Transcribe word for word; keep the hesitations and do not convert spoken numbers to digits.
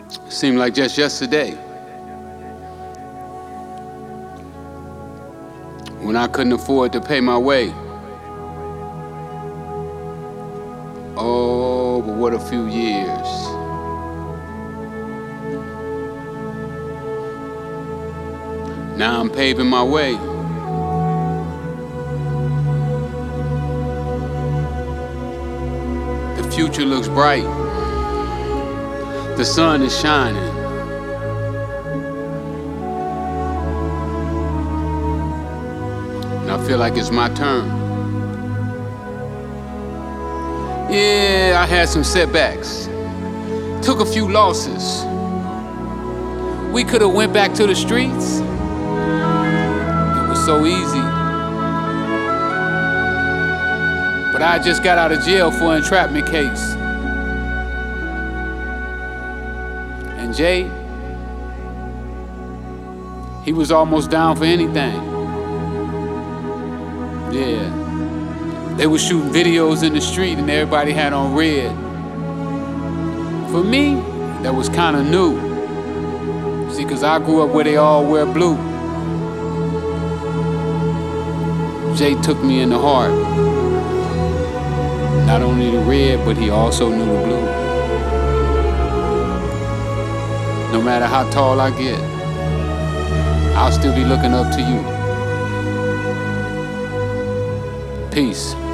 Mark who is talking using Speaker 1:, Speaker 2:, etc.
Speaker 1: Seemed like just yesterday when I couldn't afford to pay my way. Oh, but what a few years. Now I'm paving my way. The future looks bright. The sun is shining. And I feel like it's my turn. Yeah, I had some setbacks. Took a few losses. We could have went back to the streets. It was so easy. But I just got out of jail for an entrapment case. And Jay, he was almost down for anything. Yeah. They were shooting videos in the street and everybody had on red. For me, that was kind of new. See, cause I grew up where they all wear blue. Jay took me in the heart. Not only the red, but he also knew the blue. No matter how tall I get, I'll still be looking up to you. Peace.